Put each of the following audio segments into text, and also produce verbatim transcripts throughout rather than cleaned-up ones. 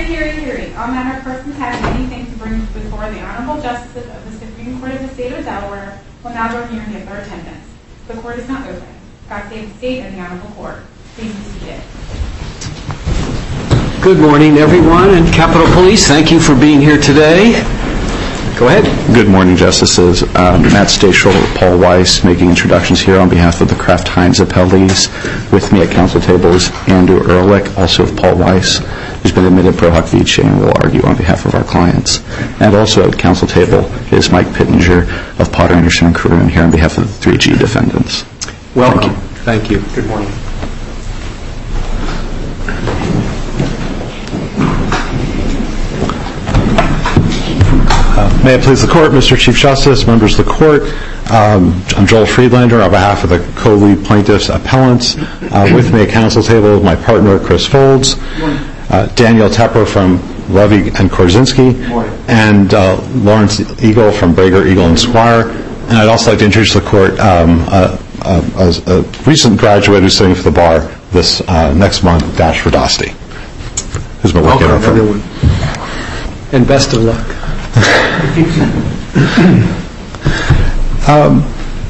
Hear, hear, hear. All manner of persons having anything to bring before the Honorable Justices of the Supreme Court of the State of Delaware will now draw near and give their attendance. The court is now open. God save the state and the Honorable Court. Please be seated. Good morning, everyone, and Capitol Police, thank you for being here today. Go ahead. Good morning, Justices. Um, Matt Stachel, Paul Weiss, making introductions here on behalf of the Kraft Heinz appellees. With me at council table is Andrew Ehrlich, also of Paul Weiss, who's been admitted pro hoc vice and will argue on behalf of our clients. And also at council table is Mike Pittenger of Potter, Anderson, and Caroon here on behalf of the three G defendants. Welcome. Thank you. Thank you. Good morning. Uh, may it please the Court, Mister Chief Justice, members of the Court, um, I'm Joel Friedlander on behalf of the co-lead plaintiffs' appellants. Uh, with me at council table is my partner, Chris Folds, uh, Daniel Tepper from Levy and Korzinski, and uh, Lawrence Eagle from Brager, Eagle, and Squire. And I'd also like to introduce the Court um, uh, uh, a, a recent graduate who's sitting for the bar this uh, next month, Dash Radasti, who's been working on it. Everyone. And best of luck. um,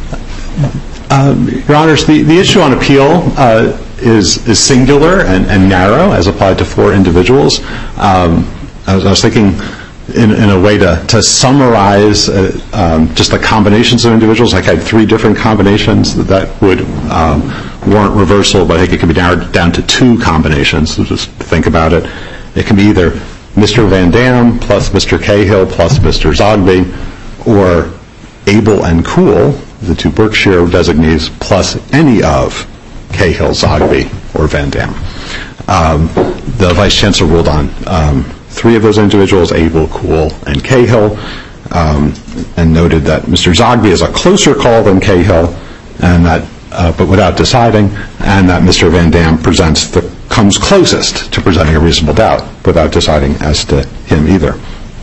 uh, Your Honors, the, the issue on appeal uh, is is singular and, and narrow as applied to four individuals. Um, I, was, I was thinking in, in a way to, to summarize uh, um, just the combinations of individuals. Like I had three different combinations that, that would um, warrant reversal, but I think it can be narrowed down to two combinations. So just think about it. It can be either Mister Van Dam plus Mister Cahill plus Mister Zogby, or Abel and Cool, the two Berkshire designees, plus any of Cahill, Zogby, or Van Dam. Um, the Vice Chancellor ruled on um, three of those individuals, Abel, Cool, and Cahill, um, and noted that Mister Zogby is a closer call than Cahill, and that, uh, but without deciding, and that Mister Van Dam presents the comes closest to presenting a reasonable doubt without deciding as to him either.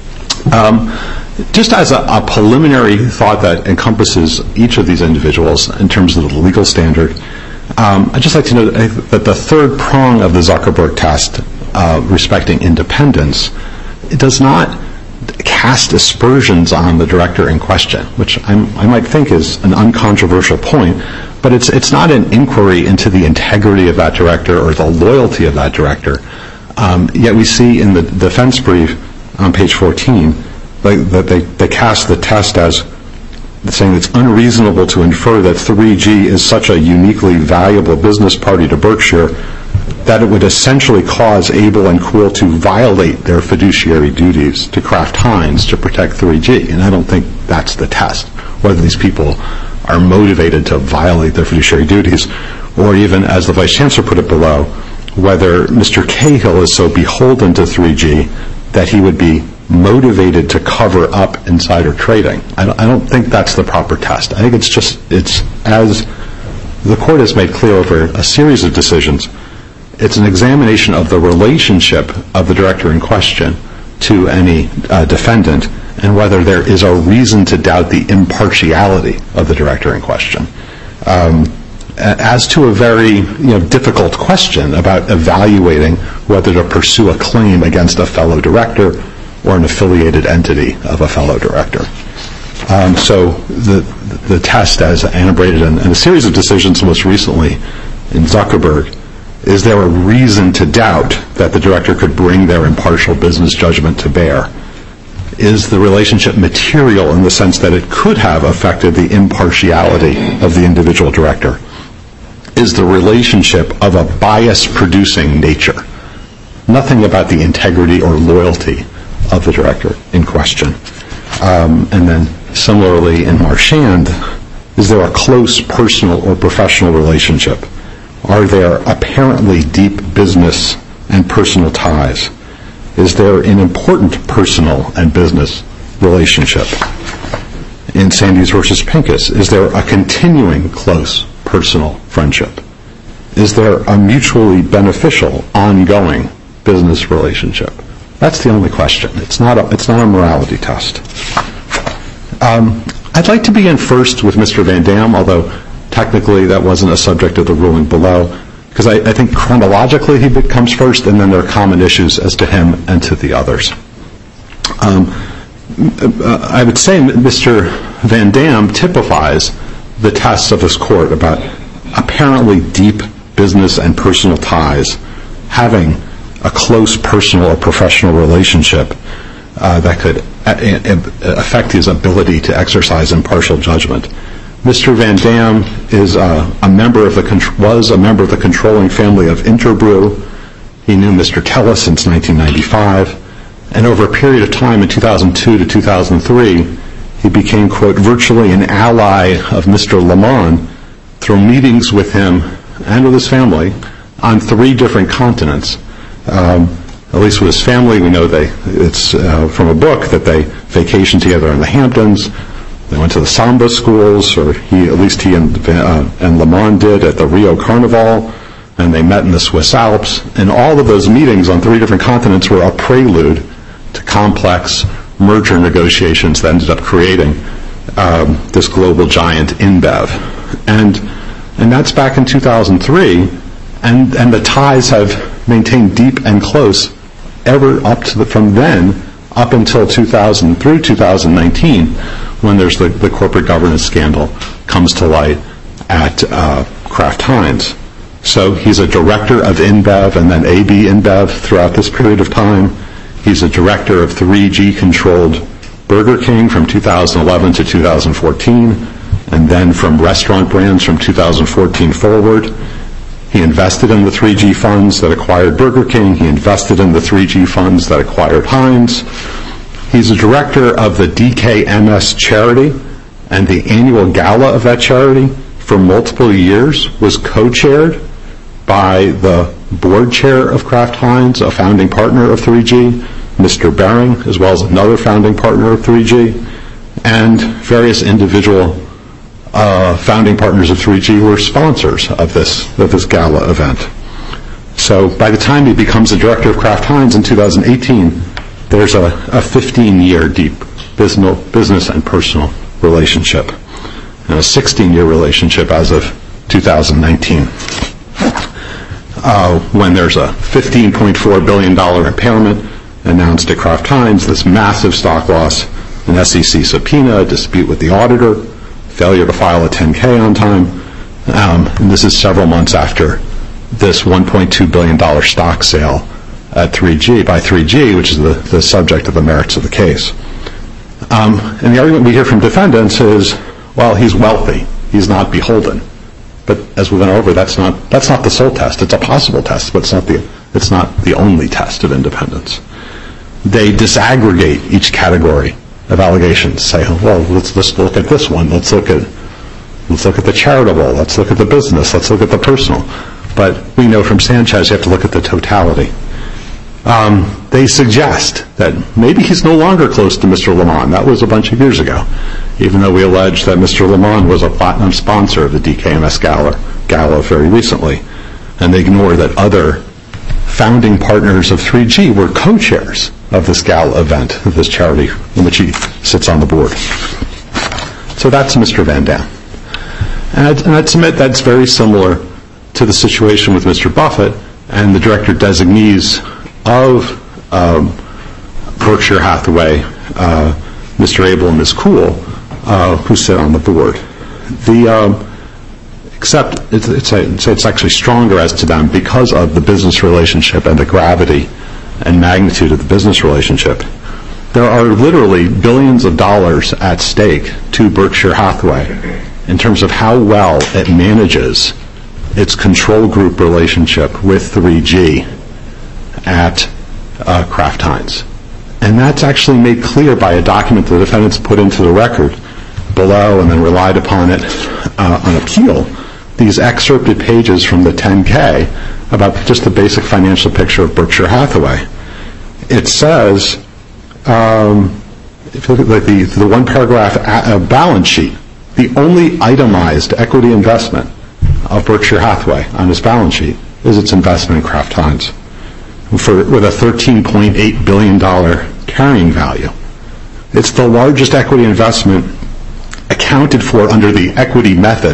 Um, just as a, a preliminary thought that encompasses each of these individuals in terms of the legal standard, um, I'd just like to note that the third prong of the Zuckerberg test uh, respecting independence, it does not cast aspersions on the director in question, which I'm, I might think is an uncontroversial point, but it's it's not an inquiry into the integrity of that director or the loyalty of that director. Um, yet we see in the defense brief on page fourteen that they, they cast the test as saying it's unreasonable to infer that three G is such a uniquely valuable business party to Berkshire that it would essentially cause Abel and Cool to violate their fiduciary duties to Kraft Heinz to protect three G. And I don't think that's the test, whether these people are motivated to violate their fiduciary duties, or even, as the Vice Chancellor put it below, whether Mister Cahill is so beholden to three G that he would be motivated to cover up insider trading. I don't, I don't think that's the proper test. I think it's just, it's as the Court has made clear over a series of decisions, it's an examination of the relationship of the director in question to any uh, defendant, and whether there is a reason to doubt the impartiality of the director in question. Um, as to a very you know, difficult question about evaluating whether to pursue a claim against a fellow director or an affiliated entity of a fellow director. Um, so the the test, as enumerated in, in a series of decisions most recently in Zuckerberg, is there a reason to doubt that the director could bring their impartial business judgment to bear? Is the relationship material in the sense that it could have affected the impartiality of the individual director? Is the relationship of a bias-producing nature? Nothing about the integrity or loyalty of the director in question. Um, and then similarly in Marchand, is there a close personal or professional relationship? Are there apparently deep business and personal ties? Is there an important personal and business relationship? In Sandys versus Pincus, is there a continuing close personal friendship? Is there a mutually beneficial, ongoing business relationship? That's the only question. It's not a, it's not a morality test. Um, I'd like to begin first with Mister Van Dam, although technically that wasn't a subject of the ruling below. because I, I think chronologically he comes first, and then there are common issues as to him and to the others. Um, I would say Mister Van Dam typifies the tests of this court about apparently deep business and personal ties, having a close personal or professional relationship uh, that could a- affect his ability to exercise impartial judgment. Mister Van Dam is uh, a member of the con- was a member of the controlling family of Interbrew. He knew Mister Tella since nineteen ninety-five, and over a period of time in two thousand two to two thousand three, he became, quote, virtually an ally of Mister Lamont through meetings with him and with his family on three different continents. Um, at least with his family, we know they, it's uh, from a book that they vacationed together in the Hamptons. They went to the samba schools, or he, at least he and, uh, and Lamont did at the Rio Carnival, and they met in the Swiss Alps. And all of those meetings on three different continents were a prelude to complex merger negotiations that ended up creating um, this global giant InBev. And and that's back in two thousand three, and, and the ties have maintained deep and close ever up to the, from then up until two thousand, through two thousand nineteen, when there's the, the corporate governance scandal comes to light at uh, Kraft Heinz. So he's a director of InBev and then A B InBev throughout this period of time. He's a director of three G-controlled Burger King from two thousand eleven to two thousand fourteen, and then from Restaurant Brands from two thousand fourteen forward. He invested in the three G funds that acquired Burger King. He invested in the three G funds that acquired Heinz. He's a director of the D K M S charity, and the annual gala of that charity for multiple years was co-chaired by the board chair of Kraft Heinz, a founding partner of three G, Mister Bering, as well as another founding partner of three G, and various individual uh, founding partners of three G were sponsors of this of this gala event. So by the time he becomes the director of Kraft Heinz in two thousand eighteen, there's a, a fifteen-year deep business, business and personal relationship, and a sixteen-year relationship as of two thousand nineteen. Uh, when there's a fifteen point four billion dollars impairment announced at Kraft Heinz, this massive stock loss, an S E C subpoena, a dispute with the auditor, failure to file a ten K on time, um, and this is several months after this one point two billion dollars stock sale at three G by three G, which is the, the subject of the merits of the case. Um, and the argument we hear from defendants is, well, he's wealthy, he's not beholden. But as we went over, that's not that's not the sole test. It's a possible test, but it's not the it's not the only test of independence. They disaggregate each category of allegations. Say, well, let's let's look at this one. Let's look at let's look at the charitable. Let's look at the business. Let's look at the personal. But we know from Sanchez you have to look at the totality. Um, they suggest that maybe he's no longer close to Mister Lamont. That was a bunch of years ago, even though we allege that Mister Lamont was a platinum sponsor of the D K M S Gala, Gala very recently. And they ignore that other founding partners of three G were co-chairs of this gala event, of this charity in which he sits on the board. So that's Mister Van Dam. And I'd, and I'd submit that's very similar to the situation with Mister Buffett and the director designees of um, Berkshire Hathaway, uh, Mister Abel and Miz Cool, uh, who sit on the board. The um, except it's, it's, a, it's actually stronger as to them because of the business relationship and the gravity and magnitude of the business relationship. There are literally billions of dollars at stake to Berkshire Hathaway in terms of how well it manages its control group relationship with three G at uh, Kraft Heinz. And that's actually made clear by a document the defendants put into the record below and then relied upon it uh, on appeal, these excerpted pages from the ten K about just the basic financial picture of Berkshire Hathaway. It says, um, if you look at the, the one paragraph a, a balance sheet, the only itemized equity investment of Berkshire Hathaway on its balance sheet is its investment in Kraft Heinz, for, with a thirteen point eight billion dollars carrying value. It's the largest equity investment accounted for under the equity method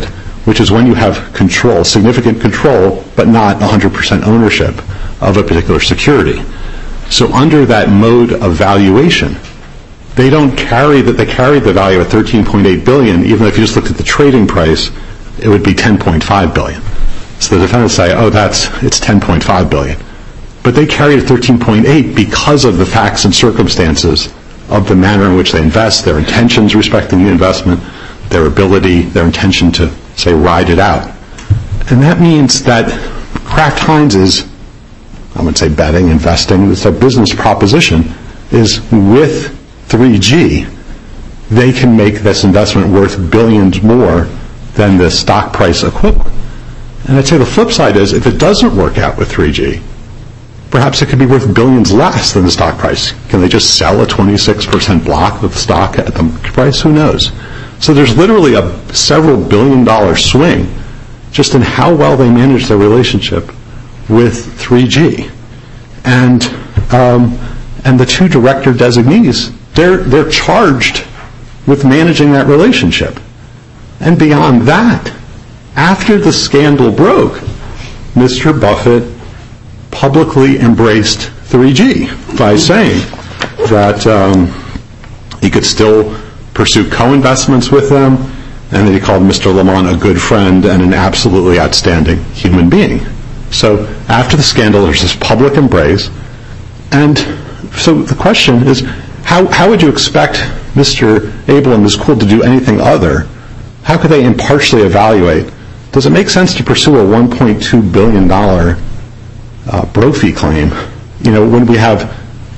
which is when you have control, significant control, but not one hundred percent ownership of a particular security. So under that mode of valuation, they don't carry that. They carry the value at thirteen point eight billion dollars. Even if you just looked at the trading price, it would be ten point five billion dollars. So the defendants say, "Oh, that's it's ten point five billion dollars," but they carry it at thirteen point eight because of the facts and circumstances of the manner in which they invest, their intentions respecting the investment, their ability, their intention to say ride it out, and that means that Kraft Heinz is, I would say, betting, investing. It's a business proposition. Is with three G, they can make this investment worth billions more than the stock price equivalent. And I'd say the flip side is, if it doesn't work out with three G, perhaps it could be worth billions less than the stock price. Can they just sell a twenty-six percent block of stock at the price? Who knows? So there's literally a several billion dollar swing just in how well they manage their relationship with three G. And um, and the two director designees, they're they're charged with managing that relationship. And beyond that, after the scandal broke, Mister Buffett publicly embraced three G by saying that um, he could still pursue co-investments with them, and that he called Mister Lamont a good friend and an absolutely outstanding human being. So after the scandal, there's this public embrace, and so the question is, how, how would you expect Mister Abel and Miz Kuhl to do anything other? How could they impartially evaluate? Does it make sense to pursue a one point two billion dollars uh, Brophy claim? You know, when we have,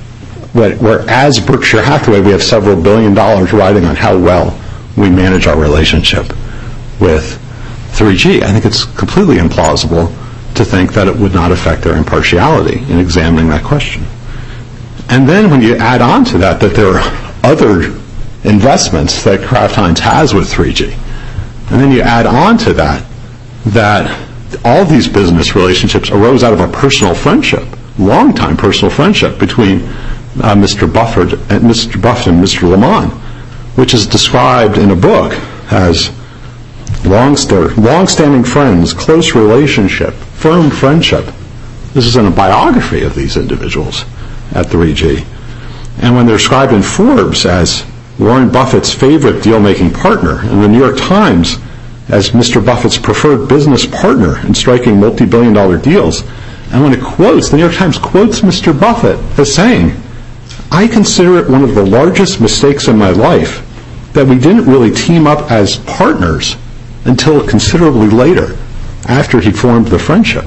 where as Berkshire Hathaway, we have several billion dollars riding on how well we manage our relationship with three G. I think it's completely implausible to think that it would not affect their impartiality in examining that question. And then when you add on to that that there are other investments that Kraft Heinz has with three G, and then you add on to that that all these business relationships arose out of a personal friendship, long-time personal friendship between uh, Mister Buffett and Mister Buffett and Mister Lamont, which is described in a book as long-st- long-standing friends, close relationship, firm friendship. This is in a biography of these individuals at three G. And when they're described in Forbes as Warren Buffett's favorite deal-making partner, and the New York Times as Mister Buffett's preferred business partner in striking multi-billion dollar deals, and when it quotes, the New York Times quotes Mister Buffett as saying, "I consider it one of the largest mistakes in my life that we didn't really team up as partners until considerably later, after he formed the friendship."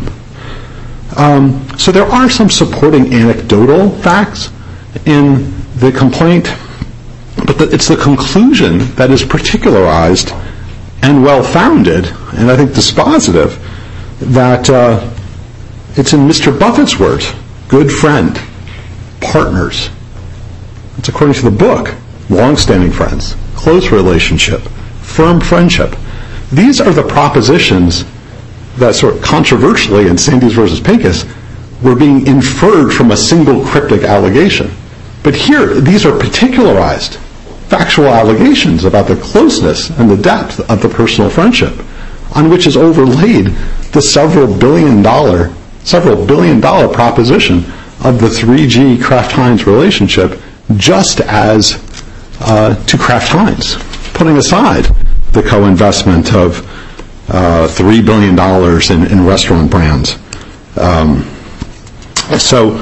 Um, so there are some supporting anecdotal facts in the complaint, but the, it's the conclusion that is particularized and well-founded, and I think dispositive, that uh, it's in Mister Buffett's words, good friend, partners. It's according to the book, long-standing friends, close relationship, firm friendship. These are the propositions that sort of controversially in Sandys versus Pincus were being inferred from a single cryptic allegation. But here, these are particularized factual allegations about the closeness and the depth of the personal friendship, on which is overlaid the several billion dollar, several billion dollar proposition of the three G Kraft Heinz relationship, just as uh, to Kraft Heinz, putting aside the co-investment of uh, three billion dollars in, in restaurant brands. Um, so,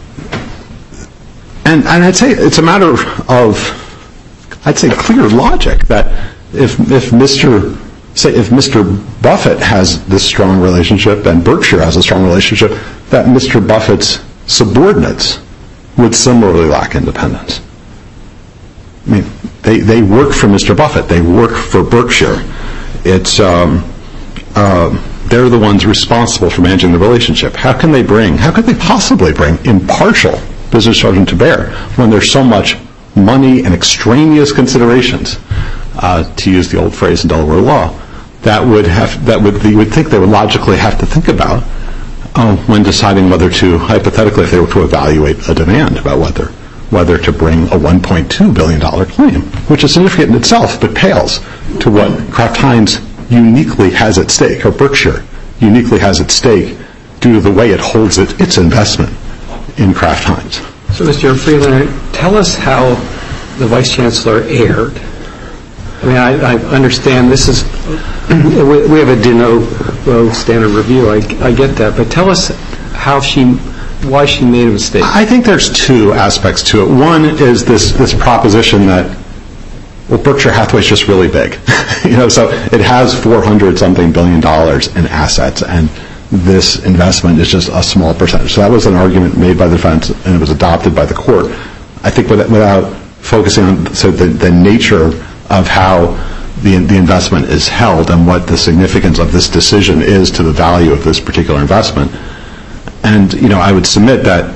and, and I'd say it's a matter of, I'd say, clear logic that if if Mister say if Mister Buffett has this strong relationship and Berkshire has a strong relationship, that Mister Buffett's subordinates would similarly lack independence. I mean, they they work for Mister Buffett, they work for Berkshire. It's um, uh, they're the ones responsible for managing the relationship. How can they bring? How could they possibly bring impartial business judgment to bear when there's so much money and extraneous considerations, uh, to use the old phrase in Delaware law, that would have that would you would think they would logically have to think about uh, when deciding whether to, hypothetically, if they were to evaluate a demand about whether whether to bring a one point two billion dollars claim, which is significant in itself, but pales to what Kraft Heinz uniquely has at stake, or Berkshire uniquely has at stake, due to the way it holds it, its investment in Kraft Heinz. So, Mister Freeland, tell us how the Vice Chancellor erred. I mean, I, I understand this is, we, we have a de novo standard review, I, I get that, but tell us how she, why she made a mistake. I think there's two aspects to it. One is this, this proposition that, well, Berkshire Hathaway is just really big. you know, so it has four hundred something billion dollars in assets, and this investment is just a small percentage. So that was an argument made by the defense, and it was adopted by the court. I think without, without focusing on so the, the nature of how the, the investment is held and what the significance of this decision is to the value of this particular investment. And, you know, I would submit that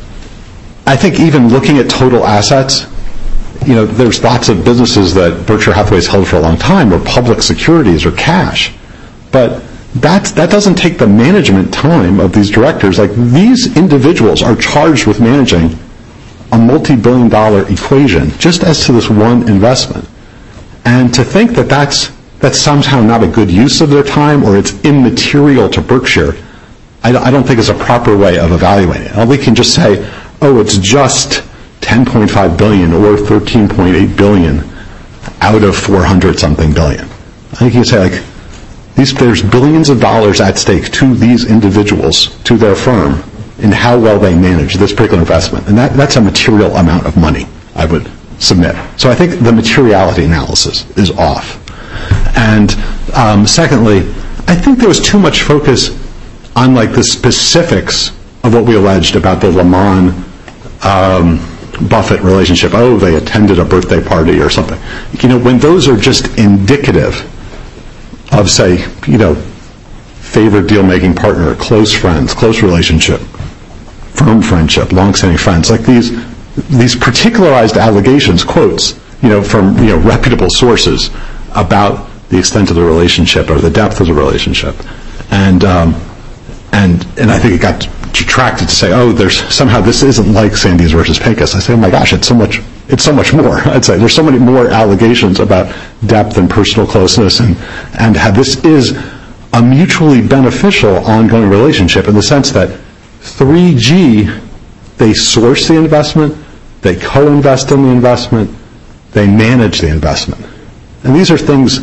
I think even looking at total assets, you know, there's lots of businesses that Berkshire Hathaway has held for a long time, or public securities or cash. But that's, that doesn't take the management time of these directors. Like, these individuals are charged with managing a multi-billion dollar equation just as to this one investment. And to think that that's, that's somehow not a good use of their time, or it's immaterial to Berkshire, I, I don't think is a proper way of evaluating it. We can just say, oh, it's just ten point five billion or thirteen point eight billion out of four hundred something billion. I think you can say, like, these, there's billions of dollars at stake to these individuals, to their firm, in how well they manage this particular investment. And that, that's a material amount of money, I would submit. So I think the materiality analysis is off. And um, secondly, I think there was too much focus on, like, the specifics of what we alleged about the Lehman um, Buffett relationship. Oh, they attended a birthday party or something. You know, when those are just indicative of, say, you know, favorite deal-making partner, close friends, close relationship, firm friendship, long-standing friends, like these these particularized allegations, quotes, you know, from, you know, reputable sources about the extent of the relationship or the depth of the relationship. And um, and and I think it got detracted to say, oh, there's somehow this isn't like Sandys versus Pincus. I say, oh my gosh, it's so much it's so much more. I'd say there's so many more allegations about depth and personal closeness, and and how this is a mutually beneficial ongoing relationship in the sense that three G, they source the investment, they co-invest in the investment, they manage the investment. And these are things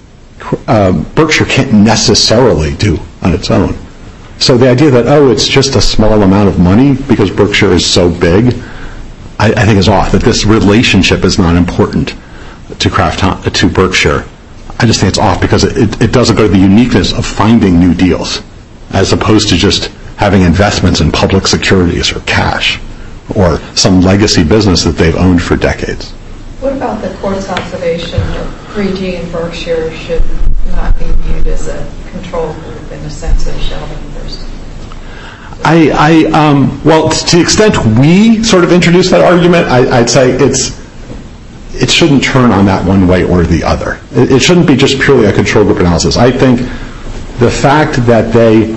uh, Berkshire can't necessarily do on its own. So the idea that, oh, it's just a small amount of money because Berkshire is so big, I, I think is off, that this relationship is not important to Kraft, to Berkshire. I just think it's off because it, it, it doesn't go to the uniqueness of finding new deals, as opposed to just having investments in public securities or cash or some legacy business that they've owned for decades. What about the court's observation that three G and Berkshire should not be viewed as a control group in the sense of Sheldon versus? I, I um, well, to the extent we sort of introduced that argument, I, I'd say it's it shouldn't turn on that one way or the other. It, it shouldn't be just purely a control group analysis. I think the fact that they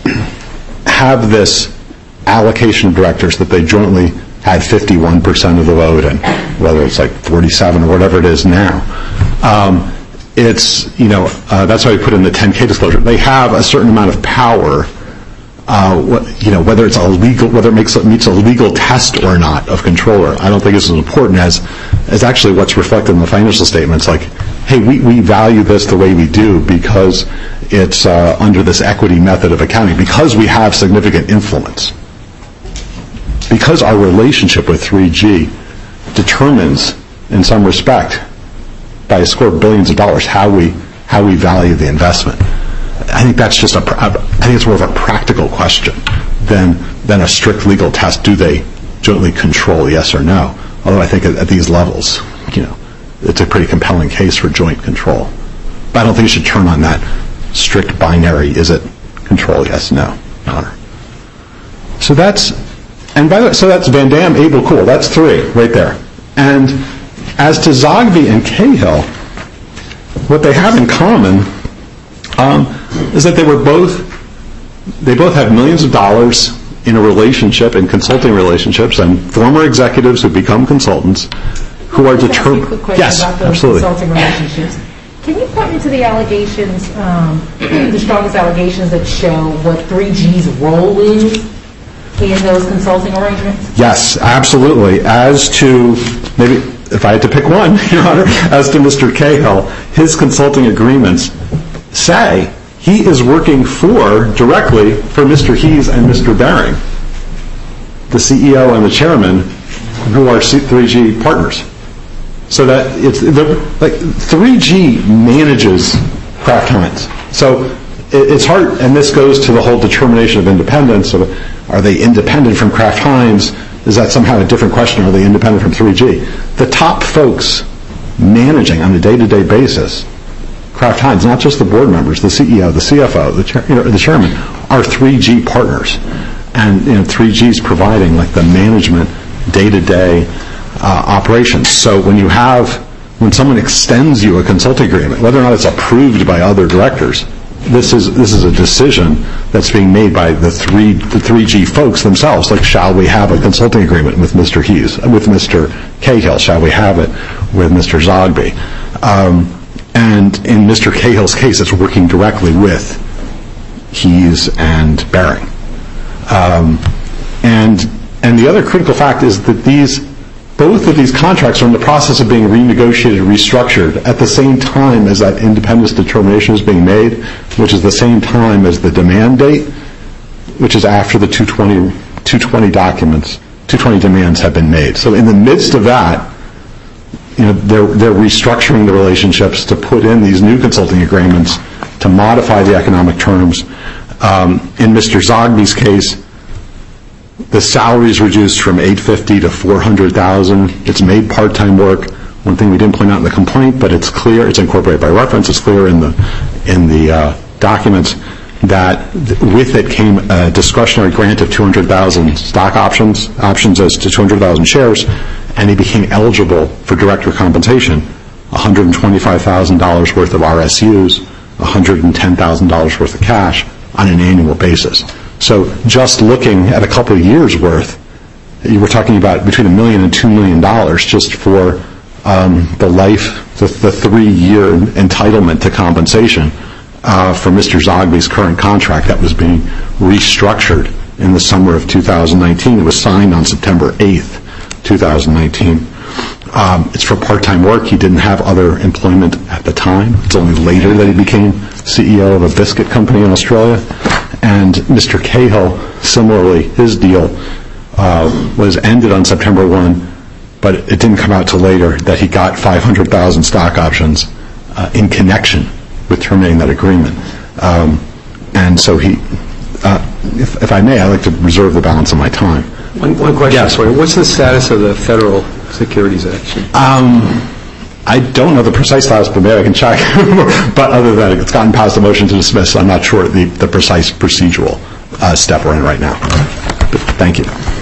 have this allocation of directors, that they jointly had fifty-one percent of the vote, and whether it's like forty-seven or whatever it is now, um, it's, you know, uh, that's why we put in the ten K disclosure. They have a certain amount of power, uh, what, you know, whether it's a legal, whether it makes, meets a legal test or not of controller. I don't think it's as important as, as actually what's reflected in the financial statements. Like, hey, we, we value this the way we do because it's uh, under this equity method of accounting, because we have significant influence. Because our relationship with three G determines, in some respect, by a score of billions of dollars, how we how we value the investment. I think that's just a. I think it's more of a practical question than than a strict legal test. Do they jointly control, yes or no? Although I think at, at these levels, you know, it's a pretty compelling case for joint control. But I don't think you should turn on that strict binary. Is it control? Yes, no, honor. So that's. And by the way, so that's Van Dam, Abel, Cool. That's three right there. And as to Zogby and Cahill, what they have in common um, is that they were both, they both have millions of dollars in a relationship, in consulting relationships, and former executives who become consultants who are determined. Question Yes, about those absolutely. Consulting relationships. Can you point me to the allegations, um, the strongest allegations that show what three G's role is in those consulting arrangements? Yes, absolutely. As to, maybe, if I had to pick one, Your Honor, as to Mister Cahill, his consulting agreements say he is working for, directly, for Mister Hees and Mister Baring, the C E O and the chairman, who are three G partners. So that it's, the, like, three G manages Kraft Heinz. So it, it's hard, and this goes to the whole determination of independence. Of, are they independent from Kraft Heinz? Is that somehow a different question? Are they independent from three G? The top folks managing on a day-to-day basis Kraft Heinz, not just the board members, the C E O, the C F O, the, chair, you know, the chairman, are three G partners. And you know, three G is providing like the management day-to-day uh, operations. So when you have, when someone extends you a consulting agreement, whether or not it's approved by other directors, this is this is a decision that's being made by the three the three G folks themselves. Like, shall we have a consulting agreement with Mister Hees, with Mister Cahill? Shall we have it with Mister Zogby? Um, and in Mister Cahill's case, it's working directly with Hees and Baring. Um, and and the other critical fact is that these both of these contracts are in the process of being renegotiated, restructured at the same time as that independence determination is being made, which is the same time as the demand date, which is after the two twenty documents, two twenty demands have been made. So in the midst of that, you know, they're they're restructuring the relationships to put in these new consulting agreements to modify the economic terms. Um, in Mister Zogby's case, the salary is reduced from eight hundred fifty thousand to four hundred thousand. It's made part-time work. One thing we didn't point out in the complaint, but it's clear, it's incorporated by reference, it's clear in the in the uh, documents that th- with it came a discretionary grant of two hundred thousand stock options, options as to two hundred thousand shares, and he became eligible for director compensation, one hundred twenty-five thousand dollars worth of R S Us, one hundred ten thousand dollars worth of cash on an annual basis. So just looking at a couple of years' worth, you were talking about between a million and two million dollars just for um, the life, the, the three-year entitlement to compensation uh, for Mister Zogby's current contract that was being restructured in the summer of two thousand nineteen. It was signed on September eighth, two thousand nineteen. Um, it's for part-time work. He didn't have other employment at the time. It's only later that he became C E O of a biscuit company in Australia. And Mister Cahill, similarly, his deal uh, was ended on September first, but it didn't come out till later that he got five hundred thousand stock options uh, in connection with terminating that agreement. Um, and so he, uh, if, if I may, I'd like to reserve the balance of my time. One, one question, yes. Sorry. What's the status of the federal securities action? Um, I don't know the precise status, but maybe I can check. But other than that, it's gotten past the motion to dismiss. So I'm not sure the, the precise procedural uh, step we're in right now. But thank you.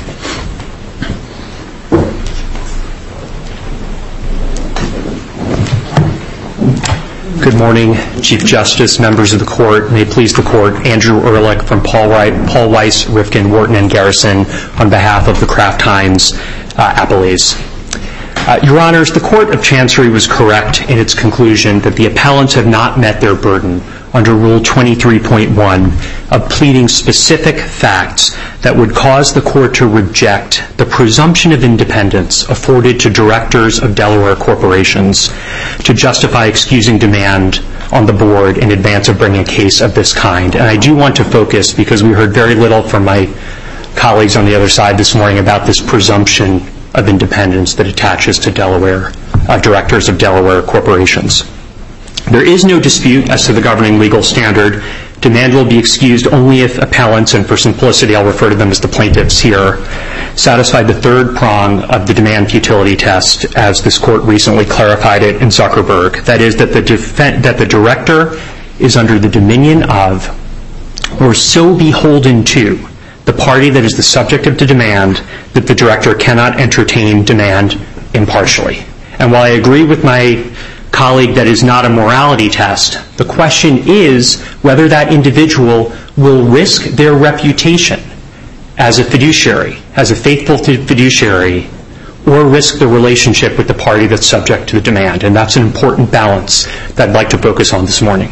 Good morning, Chief Justice, members of the court. May it please the court, Andrew Ehrlich from Paul, Wright, Paul Weiss, Rifkin, Wharton, and Garrison on behalf of the Kraft Heinz uh, appellees. Uh, Your Honors, the Court of Chancery was correct in its conclusion that the appellants have not met their burden under Rule twenty-three point one of pleading specific facts that would cause the court to reject the presumption of independence afforded to directors of Delaware corporations to justify excusing demand on the board in advance of bringing a case of this kind. And I do want to focus, because we heard very little from my colleagues on the other side this morning about this presumption of independence that attaches to Delaware, uh, directors of Delaware corporations. There is no dispute as to the governing legal standard. Demand will be excused only if appellants, and for simplicity I'll refer to them as the plaintiffs here, satisfy the third prong of the demand futility test, as this court recently clarified it in Zuckerberg. That is, that the, defen- that the director is under the dominion of, or so beholden to, the party that is the subject of the demand, that the director cannot entertain demand impartially. And while I agree with my colleague that is not a morality test, the question is whether that individual will risk their reputation as a fiduciary, as a faithful fiduciary, or risk the relationship with the party that's subject to the demand. And that's an important balance that I'd like to focus on this morning.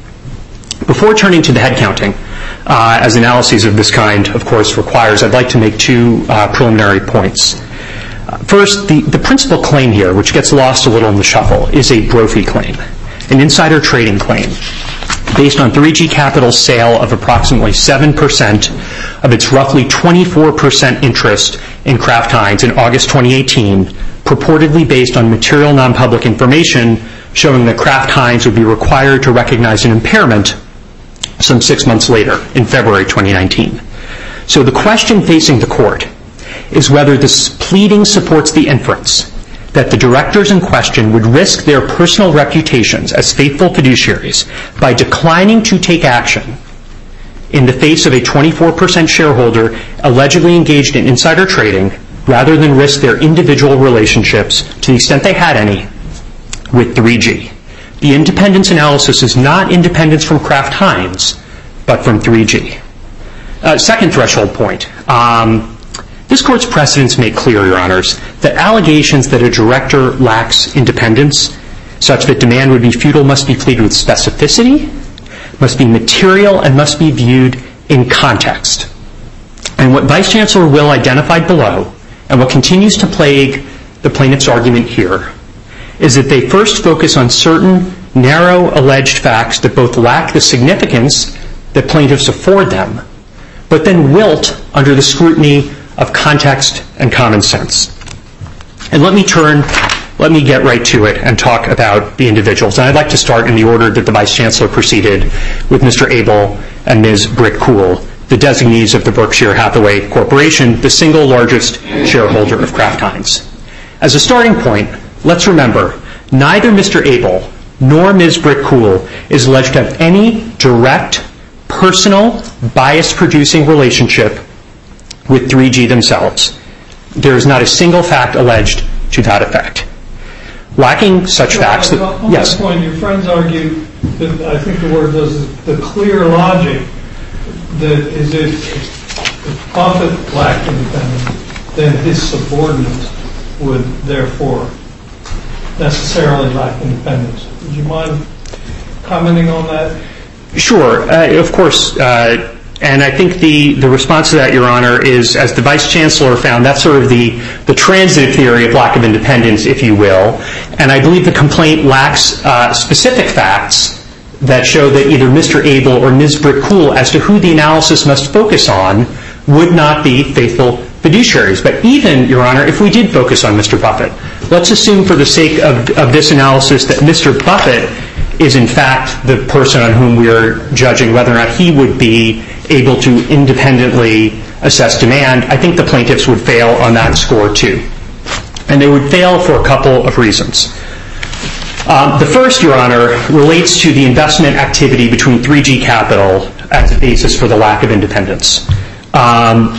Before turning to the head counting, uh, as analyses of this kind, of course, requires, I'd like to make two uh, preliminary points. Uh, first, the, the principal claim here, which gets lost a little in the shuffle, is a Brophy claim, an insider trading claim based on three G Capital's sale of approximately seven percent of its roughly twenty-four percent interest in Kraft Heinz in August twenty eighteen, purportedly based on material non-public information showing that Kraft Heinz would be required to recognize an impairment some six months later, in February twenty nineteen. So the question facing the court is whether this pleading supports the inference that the directors in question would risk their personal reputations as faithful fiduciaries by declining to take action in the face of a twenty-four percent shareholder allegedly engaged in insider trading, rather than risk their individual relationships, to the extent they had any, with three G. The independence analysis is not independence from Kraft Heinz, but from three G. Uh, second threshold point. Um, this court's precedents make clear, Your Honors, that allegations that a director lacks independence, such that demand would be futile, must be pleaded with specificity, must be material, and must be viewed in context. And what Vice Chancellor Will identified below, and what continues to plague the plaintiff's argument here, is that they first focus on certain narrow alleged facts that both lack the significance that plaintiffs afford them, but then wilt under the scrutiny of context and common sense. And let me turn, let me get right to it and talk about the individuals. And I'd like to start in the order that the Vice Chancellor proceeded, with Mister Abel and Miz Britt-Kuhl, the designees of the Berkshire Hathaway Corporation, the single largest shareholder of Kraft Heinz. As a starting point, let's remember, neither Mister Abel nor Miz Britt-Kuhl is alleged to have any direct, personal, bias-producing relationship with three G themselves. There is not a single fact alleged to that effect. Lacking such facts, that, on yes. that point, your friends argue that, I think the word is the clear logic, that is if, if Buffett lacked independence, then his subordinates would therefore necessarily lack independence. Would you mind commenting on that? Sure. Uh, of course. Uh, and I think the, the response to that, Your Honor, is, as the Vice Chancellor found, that's sort of the, the transitive theory of lack of independence, if you will. And I believe the complaint lacks uh, specific facts that show that either Mister Abel or Miz Britt-Kuhl, as to who the analysis must focus on, would not be faithful fiduciaries. But even, Your Honor, if we did focus on Mister Buffett, let's assume for the sake of, of this analysis that Mister Buffett is in fact the person on whom we are judging whether or not he would be able to independently assess demand. I think the plaintiffs would fail on that score too. And they would fail for a couple of reasons. Um, the first, Your Honor, relates to the investment activity between three G Capital as a basis for the lack of independence. Um,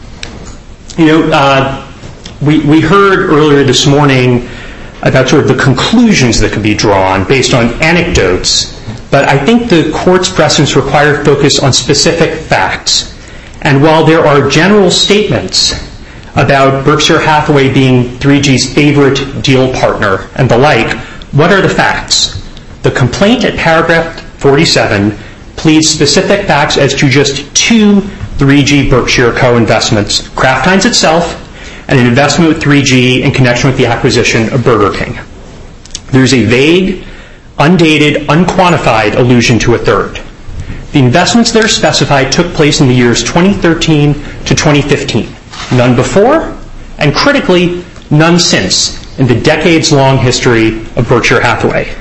you know, uh, we, we heard earlier this morning about sort of the conclusions that could be drawn based on anecdotes, but I think the court's precedents require focus on specific facts. And while there are general statements about Berkshire Hathaway being three G's favorite deal partner and the like, what are the facts? The complaint at paragraph forty-seven pleads specific facts as to just two three G Berkshire co-investments, Kraft Heinz itself and an investment with three G in connection with the acquisition of Burger King. There's a vague, undated, unquantified allusion to a third. The investments that are specified took place in the years twenty thirteen to twenty fifteen. None before, and critically, none since, in the decades-long history of Berkshire Hathaway.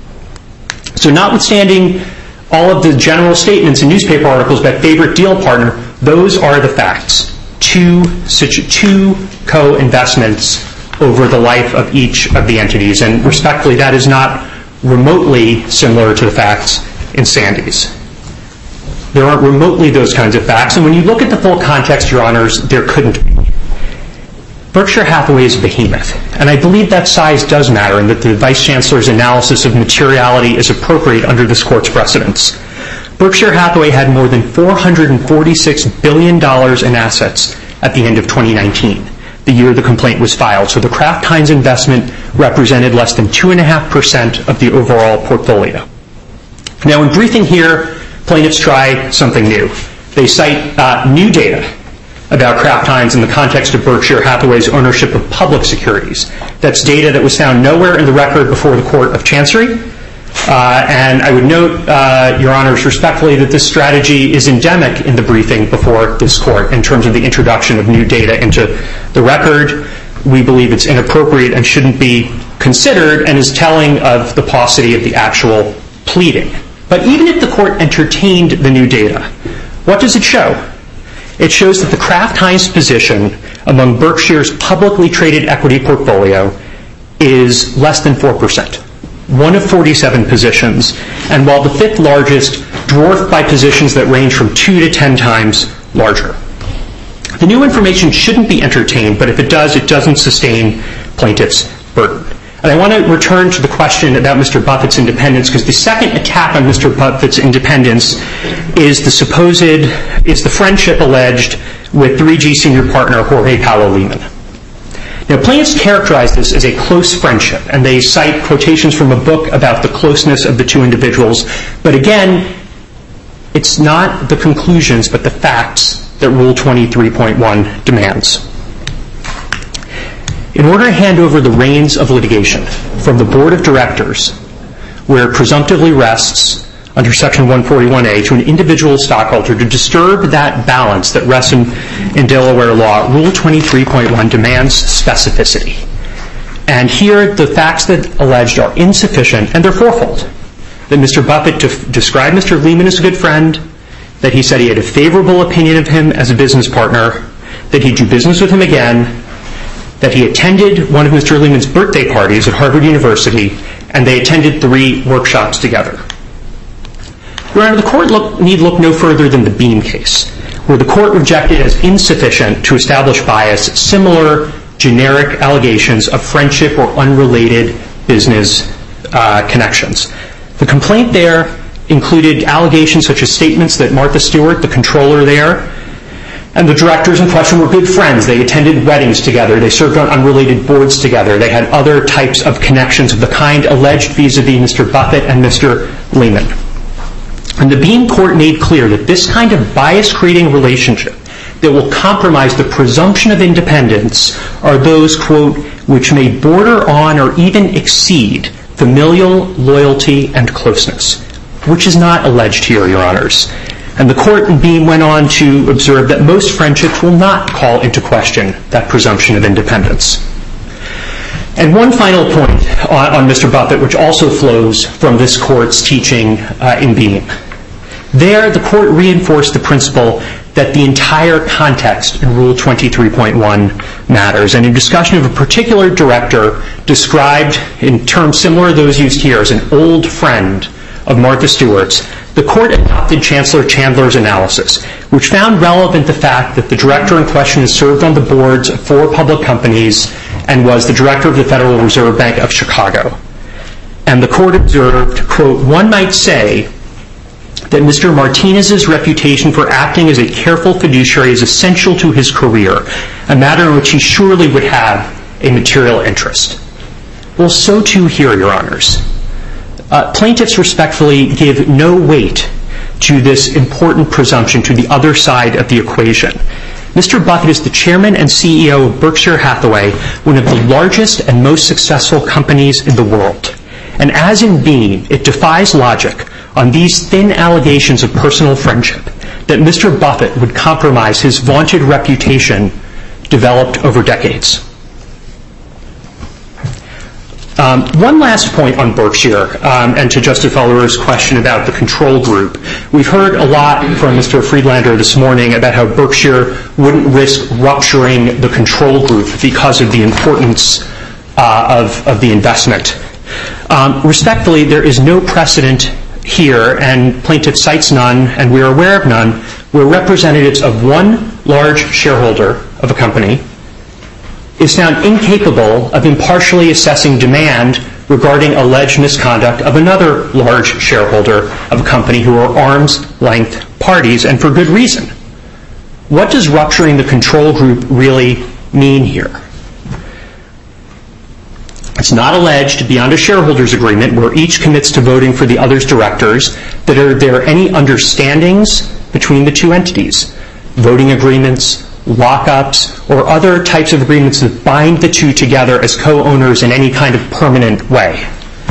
So notwithstanding all of the general statements in newspaper articles about favorite deal partner, those are the facts. Two, such, two co-investments over the life of each of the entities. And respectfully, that is not remotely similar to the facts in Sandy's. There aren't remotely those kinds of facts. And when you look at the full context, Your Honors, there couldn't be. Berkshire Hathaway is a behemoth. And I believe that size does matter and that the Vice Chancellor's analysis of materiality is appropriate under this Court's precedents. Berkshire Hathaway had more than four hundred forty-six billion dollars in assets at the end of twenty nineteen. the year the complaint was filed. So the Kraft Heinz investment represented less than two point five percent of the overall portfolio. Now, in briefing here, plaintiffs try something new. They cite uh, new data about Kraft Heinz in the context of Berkshire Hathaway's ownership of public securities. That's data that was found nowhere in the record before the Court of Chancery. Uh, and I would note, uh, Your Honors, respectfully, that this strategy is endemic in the briefing before this Court in terms of the introduction of new data into the record. We believe it's inappropriate and shouldn't be considered and is telling of the paucity of the actual pleading. But even if the Court entertained the new data, what does it show? It shows that the Kraft Heinz position among Berkshire's publicly traded equity portfolio is less than four percent, one of forty-seven positions, and while the fifth largest, dwarfed by positions that range from two to ten times larger. The new information shouldn't be entertained, but if it does, it doesn't sustain plaintiffs' burden. And I want to return to the question about Mister Buffett's independence, because the second attack on Mister Buffett's independence is the supposed, is the friendship alleged with three G senior partner Jorge Paulo Lemann. Now, plaintiffs characterize this as a close friendship, and they cite quotations from a book about the closeness of the two individuals. But again, it's not the conclusions, but the facts that Rule twenty-three point one demands. In order to hand over the reins of litigation from the Board of Directors, where it presumptively rests under Section one forty-one A, to an individual stockholder to disturb that balance that rests in, in Delaware law, Rule twenty-three point one demands specificity. And here, the facts that alleged are insufficient, and they're fourfold. That Mister Buffett def- described Mister Lemann as a good friend, that he said he had a favorable opinion of him as a business partner, that he'd do business with him again, that he attended one of Mister Lemann's birthday parties at Harvard University, and they attended three workshops together. Your Honor, the Court look, need look no further than the Beam case, where the Court rejected as insufficient to establish bias similar generic allegations of friendship or unrelated business uh, connections. The complaint there included allegations such as statements that Martha Stewart, the controller there, and the directors in question were good friends. They attended weddings together. They served on unrelated boards together. They had other types of connections of the kind alleged vis-a-vis Mister Buffett and Mister Lemann. And the Beam Court made clear that this kind of bias-creating relationship that will compromise the presumption of independence are those, quote, which may border on or even exceed familial loyalty and closeness, which is not alleged here, Your Honors. And the Court in Beam went on to observe that most friendships will not call into question that presumption of independence. And one final point on, on Mister Buffett, which also flows from this Court's teaching uh, in Beam. There, the Court reinforced the principle that the entire context in Rule twenty-three point one matters. And in discussion of a particular director described in terms similar to those used here as an old friend of Martha Stewart's, the Court adopted Chancellor Chandler's analysis, which found relevant the fact that the director in question has served on the boards of four public companies and was the director of the Federal Reserve Bank of Chicago. And the Court observed, quote, one might say that Mister Martinez's reputation for acting as a careful fiduciary is essential to his career, a matter in which he surely would have a material interest. Well, so too here, Your Honors. Uh, plaintiffs respectfully give no weight to this important presumption to the other side of the equation. Mister Buffett is the chairman and C E O of Berkshire Hathaway, one of the largest and most successful companies in the world. And as in Beam, it defies logic on these thin allegations of personal friendship that Mister Buffett would compromise his vaunted reputation developed over decades. Um, one last point on Berkshire, um, and to Justice Fowler's question about the control group. We've heard a lot from Mister Friedlander this morning about how Berkshire wouldn't risk rupturing the control group because of the importance uh, of, of the investment. Um, respectfully, there is no precedent here, and plaintiff cites none, and we are aware of none, where representatives of one large shareholder of a company is found incapable of impartially assessing demand regarding alleged misconduct of another large shareholder of a company who are arm's-length parties, and for good reason. What does rupturing the control group really mean here? It's not alleged beyond a shareholders agreement where each commits to voting for the other's directors that are there any understandings between the two entities, voting agreements, lockups, or other types of agreements that bind the two together as co-owners in any kind of permanent way.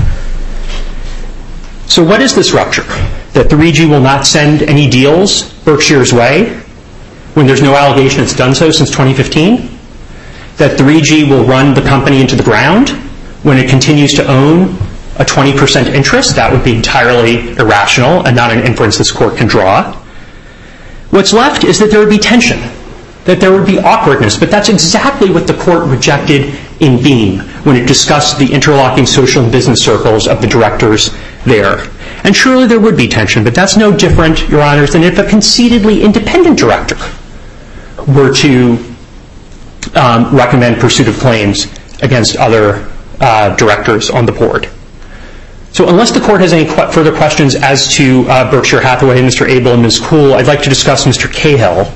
So what is this rupture? That three G will not send any deals Berkshire's way when there's no allegation it's done so since twenty fifteen? That three G will run the company into the ground when it continues to own a twenty percent interest? That would be entirely irrational and not an inference this court can draw. What's left is that there would be tension, that there would be awkwardness, but that's exactly what the court rejected in Beam when it discussed the interlocking social and business circles of the directors there. And surely there would be tension, but that's no different, Your Honors, than if a conceitedly independent director were to um, recommend pursuit of claims against other uh, directors on the board. So unless the court has any qu- further questions as to uh, Berkshire Hathaway, Mister Abel, and Miz Kuhl, I'd like to discuss Mister Cahill.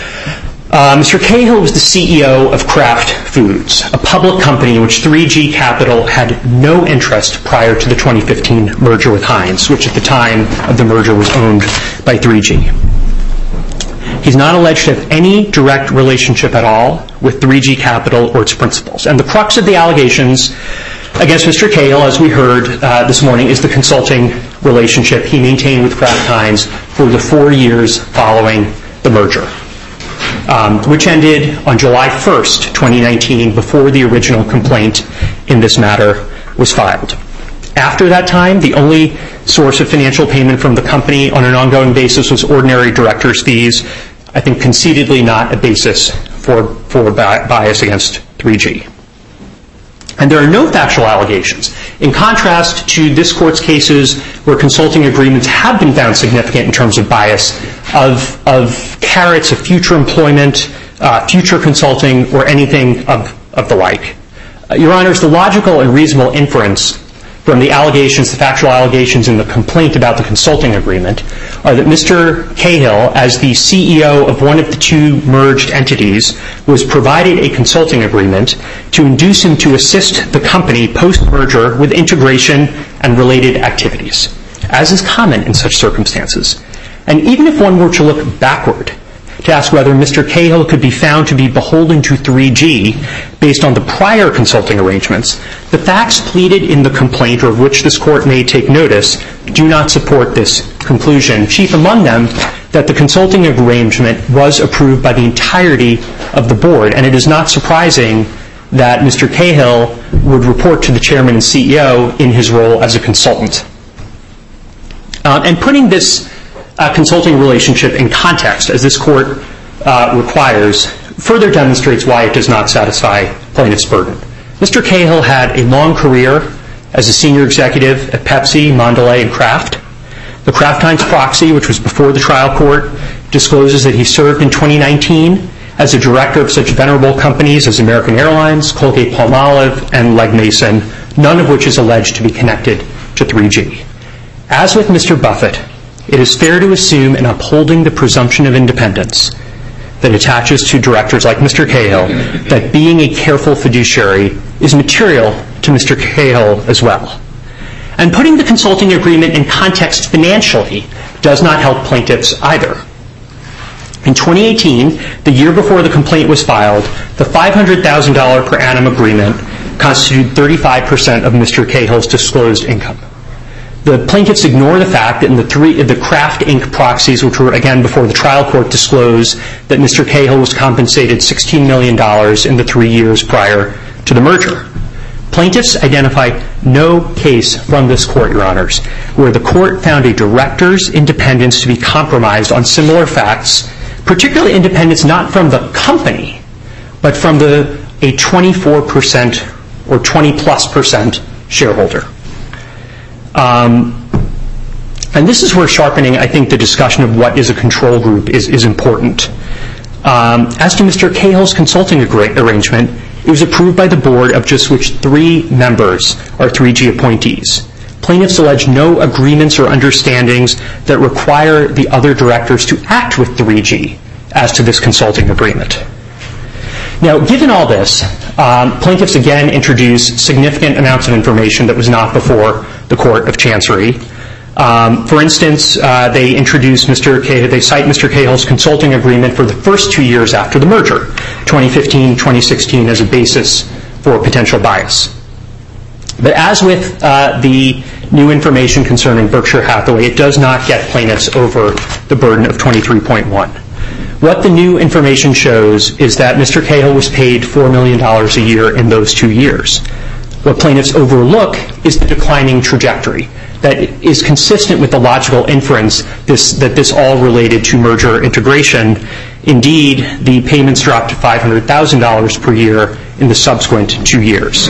Uh, Mister Cahill was the C E O of Kraft Foods, a public company in which three G Capital had no interest prior to the twenty fifteen merger with Heinz, which at the time of the merger was owned by three G. He's not alleged to have any direct relationship at all with three G Capital or its principals. And the crux of the allegations against Mister Cahill, as we heard uh, this morning, is the consulting relationship he maintained with Kraft Heinz for the four years following the merger. Um, which ended on July first, twenty nineteen, before the original complaint in this matter was filed. After that time, the only source of financial payment from the company on an ongoing basis was ordinary directors' fees, I think conceitedly not a basis for, for bias against three G. And there are no factual allegations. In contrast to this court's cases where consulting agreements have been found significant in terms of bias, of, of carrots of future employment, uh, future consulting, or anything of, of the like. Uh, Your Honors, the logical and reasonable inference from the allegations, the factual allegations in the complaint about the consulting agreement, are that Mister Cahill, as the C E O of one of the two merged entities, was provided a consulting agreement to induce him to assist the company post-merger with integration and related activities, as is common in such circumstances. And even if one were to look backward to ask whether Mister Cahill could be found to be beholden to three G based on the prior consulting arrangements, the facts pleaded in the complaint, or of which this court may take notice, do not support this conclusion. Chief among them, that the consulting arrangement was approved by the entirety of the board, and it is not surprising that Mister Cahill would report to the chairman and C E O in his role as a consultant. Uh, and putting this Uh, consulting relationship in context, as this court uh, requires, further demonstrates why it does not satisfy plaintiff's burden. Mister Cahill had a long career as a senior executive at Pepsi, Mondelez, and Kraft. The Kraft Heinz proxy, which was before the trial court, discloses that he served in twenty nineteen as a director of such venerable companies as American Airlines, Colgate-Palmolive, and Legg Mason, none of which is alleged to be connected to three G. As with Mister Buffett, it is fair to assume, in upholding the presumption of independence that attaches to directors like Mister Cahill, that being a careful fiduciary is material to Mister Cahill as well. And putting the consulting agreement in context financially does not help plaintiffs either. In twenty eighteen, the year before the complaint was filed, the five hundred thousand dollars per annum agreement constituted thirty-five percent of Mister Cahill's disclosed income. The plaintiffs ignore the fact that in the three the Kraft Incorporated proxies, which were again before the trial court, disclosed that Mister Cahill was compensated sixteen million dollars in the three years prior to the merger. Plaintiffs identify no case from this court, Your Honors, where the court found a director's independence to be compromised on similar facts, particularly independence not from the company, but from the a twenty-four percent or twenty plus percent shareholder. Um, and this is where sharpening, I think, the discussion of what is a control group is, is important. Um, as to Mister Cahill's consulting agra- arrangement, it was approved by the board, of just which three members are three G appointees. Plaintiffs allege no agreements or understandings that require the other directors to act with three G as to this consulting agreement. Now, given all this, um, plaintiffs again introduce significant amounts of information that was not before the Court of Chancery. Um, for instance, uh, they introduce Mister Cahill, they cite Mister Cahill's consulting agreement for the first two years after the merger, twenty fifteen, twenty sixteen, as a basis for potential bias. But as with uh, the new information concerning Berkshire Hathaway, it does not get plaintiffs over the burden of twenty-three point one. What the new information shows is that Mister Cahill was paid four million dollars a year in those two years. What plaintiffs overlook is the declining trajectory that is consistent with the logical inference this, that this all related to merger integration. Indeed, the payments dropped to five hundred thousand dollars per year in the subsequent two years.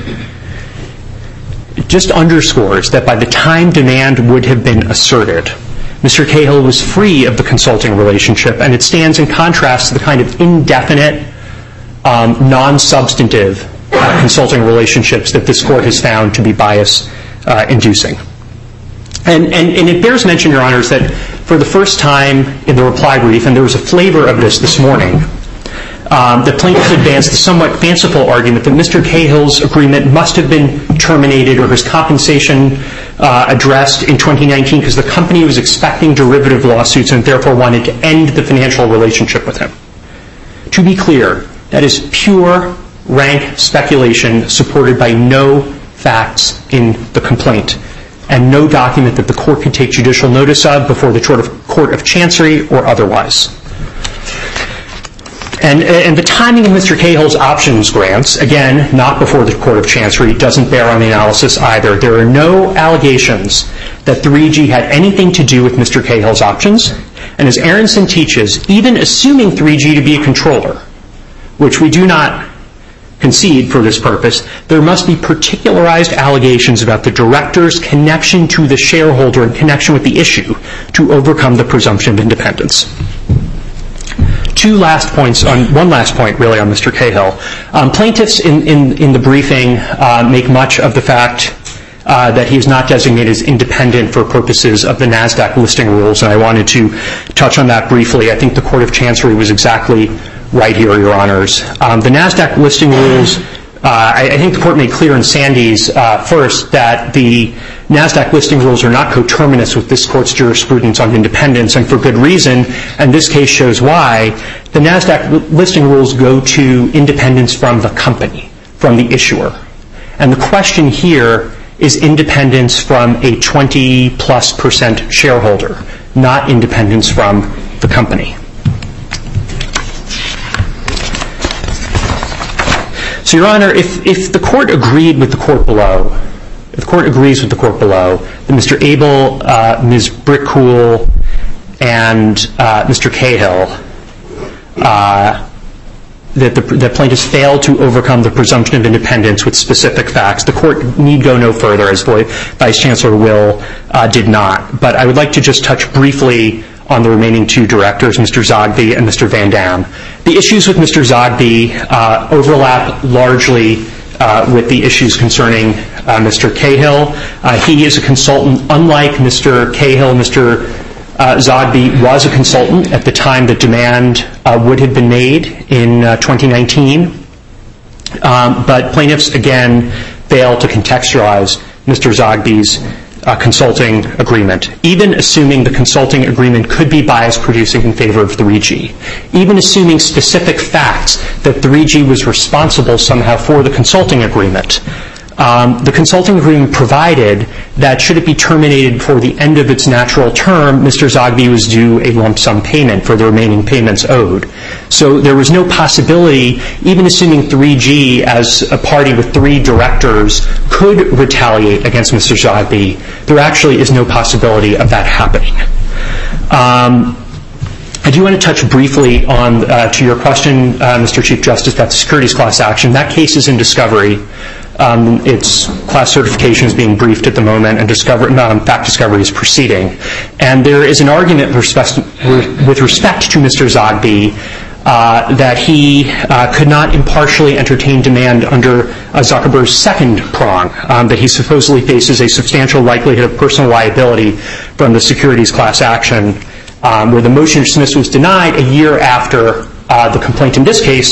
It just underscores that by the time demand would have been asserted, Mister Cahill was free of the consulting relationship, and it stands in contrast to the kind of indefinite, um, non-substantive uh, consulting relationships that this Court has found to be bias-inducing. Uh, and, and, and it bears mention, Your Honors, that for the first time in the reply brief, and there was a flavor of this this morning, um, the plaintiffs advanced the somewhat fanciful argument that Mister Cahill's agreement must have been terminated or his compensation uh, addressed in twenty nineteen because the company was expecting derivative lawsuits and therefore wanted to end the financial relationship with him. To be clear, that is pure, rank speculation supported by no facts in the complaint and no document that the Court could take judicial notice of before the Court of Chancery or otherwise. And, and the timing of Mister Cahill's options grants, again, not before the Court of Chancery, doesn't bear on the analysis either. There are no allegations that three G had anything to do with Mister Cahill's options. And as Aronson teaches, even assuming three G to be a controller, which we do not concede for this purpose, there must be particularized allegations about the director's connection to the shareholder in connection with the issue to overcome the presumption of independence. Two last points, on one last point really on Mister Cahill. Um, plaintiffs in, in, in the briefing uh, make much of the fact uh, that he is not designated as independent for purposes of the NASDAQ listing rules, and I wanted to touch on that briefly. I think the Court of Chancery was exactly right here, Your Honors. Um, the NASDAQ listing rules, uh, I, I think the Court made clear in Sandys uh, first that the NASDAQ listing rules are not coterminous with this Court's jurisprudence on independence, and for good reason, and this case shows why. The NASDAQ listing rules go to independence from the company, from the issuer. And the question here is independence from a twenty plus percent shareholder, not independence from the company. So, Your Honor, if, if the Court agreed with the Court below, if the Court agrees with the Court below, that Mister Abel, uh, Miz Brickcool, and uh, Mister Cahill, uh, that the that plaintiffs failed to overcome the presumption of independence with specific facts, the Court need go no further, as Vice Chancellor Will uh, did not. But I would like to just touch briefly on the remaining two directors, Mister Zogby and Mister Van Dam. The issues with Mister Zogby uh, overlap largely uh, with the issues concerning uh, Mister Cahill. Uh, he is a consultant. Unlike Mister Cahill, Mister Uh, Zogby was a consultant at the time that demand uh, would have been made in uh, twenty nineteen. Um, but plaintiffs, again, failed to contextualize Mister Zogby's uh, consulting agreement, even assuming the consulting agreement could be bias-producing in favor of three G, even assuming specific facts that three G was responsible somehow for the consulting agreement. Um, the consulting agreement provided that should it be terminated before the end of its natural term, Mister Zogby was due a lump sum payment for the remaining payments owed. So there was no possibility, even assuming three G as a party with three directors could retaliate against Mister Zogby, there actually is no possibility of that happening. Um, I do want to touch briefly on, uh, to your question, uh, Mister Chief Justice, about the securities class action. That case is in discovery. Um, its class certification is being briefed at the moment, and discover, um, fact discovery is proceeding. And there is an argument with respect, with respect to Mister Zogby uh, that he uh, could not impartially entertain demand under uh, Zuckerberg's second prong, um, that he supposedly faces a substantial likelihood of personal liability from the securities class action, um, where the motion to dismiss was denied a year after uh, the complaint in this case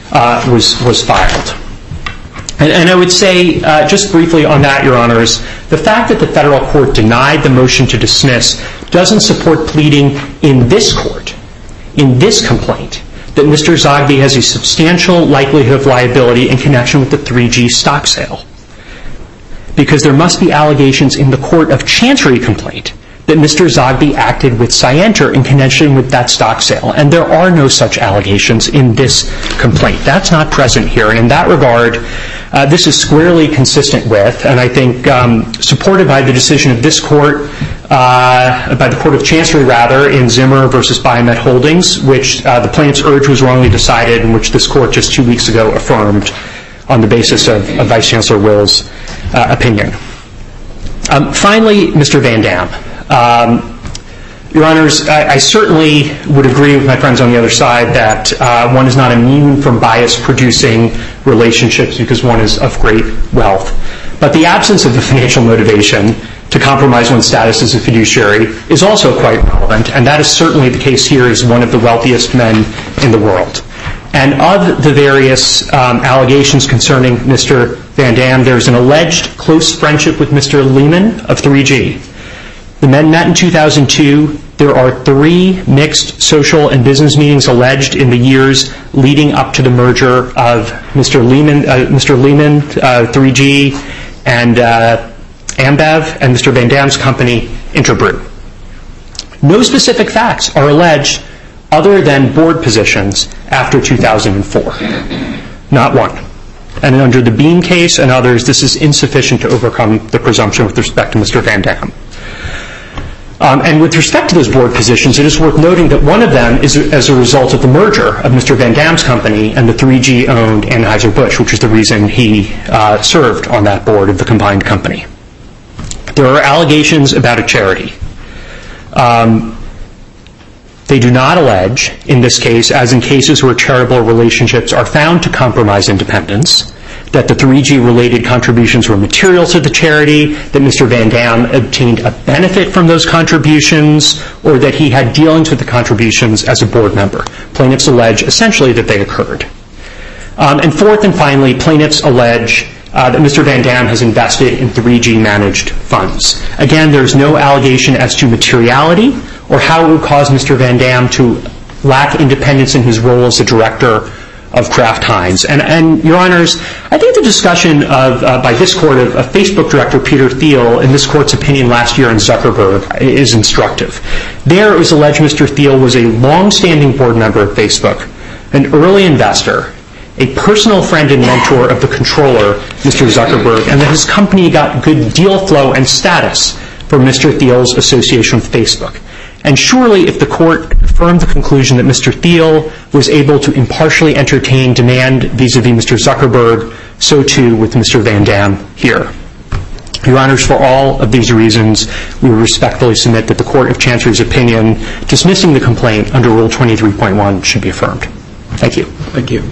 uh, was, was filed. And, and I would say, uh, just briefly on that, Your Honors, the fact that the federal court denied the motion to dismiss doesn't support pleading in this court, in this complaint, that Mister Zogby has a substantial likelihood of liability in connection with the three G stock sale. Because there must be allegations in the court of chancery complaint that Mister Zogby acted with scienter in connection with that stock sale. And there are no such allegations in this complaint. That's not present here. And in that regard, uh, this is squarely consistent with, and I think um, supported by the decision of this court, uh, by the Court of Chancery, rather, in Zimmer versus Biomet Holdings, which uh, the plaintiff's urge was wrongly decided, and which this court just two weeks ago affirmed on the basis of, of Vice Chancellor Will's uh, opinion. Um, finally, Mister Van Dam. Um, Your Honors, I, I certainly would agree with my friends on the other side that uh, one is not immune from bias-producing relationships because one is of great wealth. But the absence of the financial motivation to compromise one's status as a fiduciary is also quite relevant, and that is certainly the case here as one of the wealthiest men in the world. And of the various um, allegations concerning Mister Van Dam, there's an alleged close friendship with Mister Lehman of three G. The men met in two thousand two. There are three mixed social and business meetings alleged in the years leading up to the merger of Mister Lehman, uh, Mister Lehman, uh, three G, and uh, Ambev, and Mister Van Dam's company, Interbrew. No specific facts are alleged other than board positions after two thousand four. Not one. And under the Bean case and others, this is insufficient to overcome the presumption with respect to Mister Van Dam. Um, and with respect to those board positions, it is worth noting that one of them is as a result of the merger of Mister Van Dam's company and the three G-owned Anheuser-Busch, which is the reason he uh, served on that board of the combined company. There are allegations about a charity. Um, They do not allege, in this case, as in cases where charitable relationships are found to compromise independence, that the three G-related contributions were material to the charity, that Mister Van Dam obtained a benefit from those contributions, or that he had dealings with the contributions as a board member. Plaintiffs allege, essentially, that they occurred. Um, and fourth and finally, plaintiffs allege uh, that Mister Van Dam has invested in three G-managed funds. Again, there's no allegation as to materiality or how it would cause Mister Van Dam to lack independence in his role as a director of Kraft Heinz. And, and Your Honors, I think the discussion of, uh, by this court of, of Facebook director Peter Thiel in this court's opinion last year in Zuckerberg is instructive. There it was alleged Mister Thiel was a long-standing board member of Facebook, an early investor, a personal friend and mentor of the controller, Mister Zuckerberg, and that his company got good deal flow and status from Mister Thiel's association with Facebook. And surely, if the court affirmed the conclusion that Mister Thiel was able to impartially entertain demand vis-a-vis Mister Zuckerberg, so too with Mister Van Dam here. Your Honors, for all of these reasons, we respectfully submit that the Court of Chancery's opinion dismissing the complaint under Rule twenty-three point one should be affirmed. Thank you. Thank you.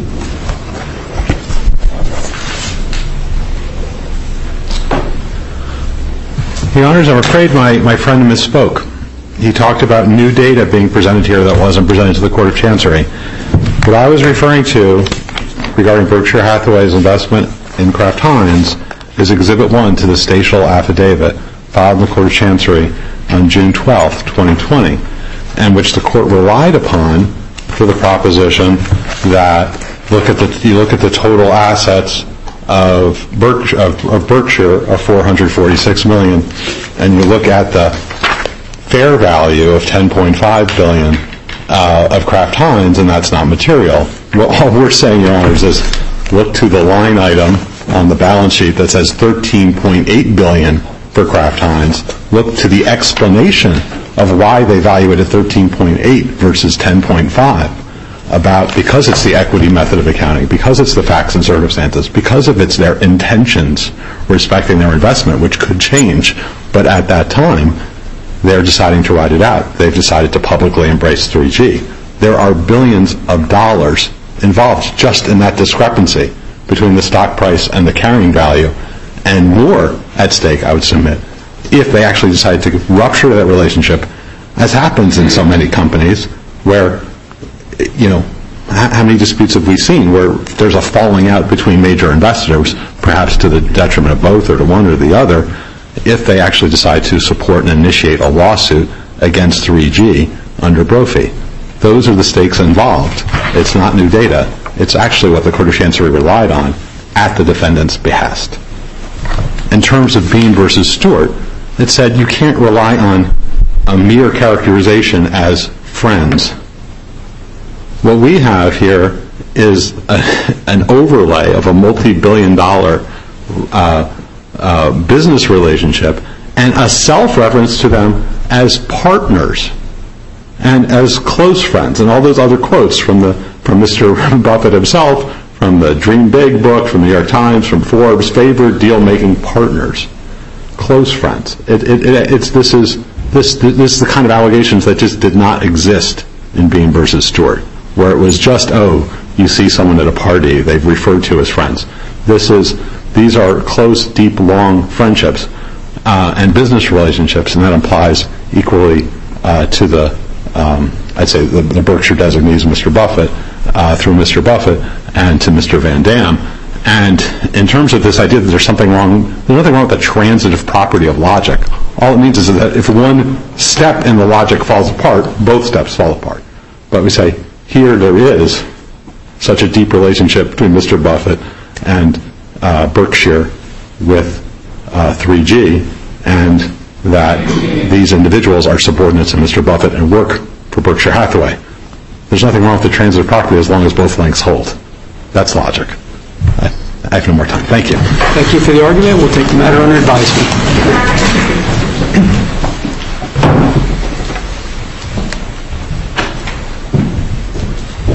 Your Honors, I'm afraid my, my friend misspoke. He talked about new data being presented here that wasn't presented to the Court of Chancery. What I was referring to regarding Berkshire Hathaway's investment in Kraft Heinz is Exhibit one to the Statial Affidavit filed in the Court of Chancery on June twelfth, twenty twenty, and which the Court relied upon for the proposition that look at the, you look at the total assets of Berkshire, of, of Berkshire of four hundred forty-six million dollars, and you look at the fair value of ten point five billion dollars uh, of Kraft Heinz, and that's not material. Well, all we're saying, Your Honors, is look to the line item on the balance sheet that says thirteen point eight billion dollars for Kraft Heinz. Look to the explanation of why they value it at thirteen point eight versus ten point five. About because it's the equity method of accounting, because it's the facts and circumstances, because of it's their intentions respecting their investment, which could change, but at that time, they're deciding to write it out. They've decided to publicly embrace three G. There are billions of dollars involved just in that discrepancy between the stock price and the carrying value, and more at stake, I would submit, if they actually decide to rupture that relationship, as happens in so many companies where, you know, h- how many disputes have we seen where there's a falling out between major investors, perhaps to the detriment of both or to one or the other, if they actually decide to support and initiate a lawsuit against three G under Brophy? Those are the stakes involved. It's not new data. It's actually what the Court of Chancery relied on at the defendant's behest. In terms of Bean versus Stewart, it said you can't rely on a mere characterization as friends. What we have here is a, an overlay of a multi-billion dollar uh, uh, business relationship and a self-reference to them as partners and as close friends, and all those other quotes from the from Mister Buffett himself, from the Dream Big book, from the New York Times, from Forbes, favored deal-making partners, close friends. It, it, it, it's this is this this is the kind of allegations that just did not exist in Bean versus Stewart, where it was just, oh, you see someone at a party they've referred to as friends. This is these are close, deep, long friendships uh, and business relationships, and that applies equally uh, to the um, I'd say the, the Berkshire designees, Mister Buffett, uh, through Mister Buffett, and to Mister Van Dam. And in terms of this idea that there's something wrong, there's nothing wrong with the transitive property of logic. All it means is that if one step in the logic falls apart, both steps fall apart. But we say, here there is such a deep relationship between Mister Buffett and uh, Berkshire with uh, three G, and that these individuals are subordinates of Mister Buffett and work for Berkshire Hathaway. There's nothing wrong with the transitive property as long as both links hold. That's logic. I, I have no more time. Thank you. Thank you for the argument. We'll take the matter under advisement.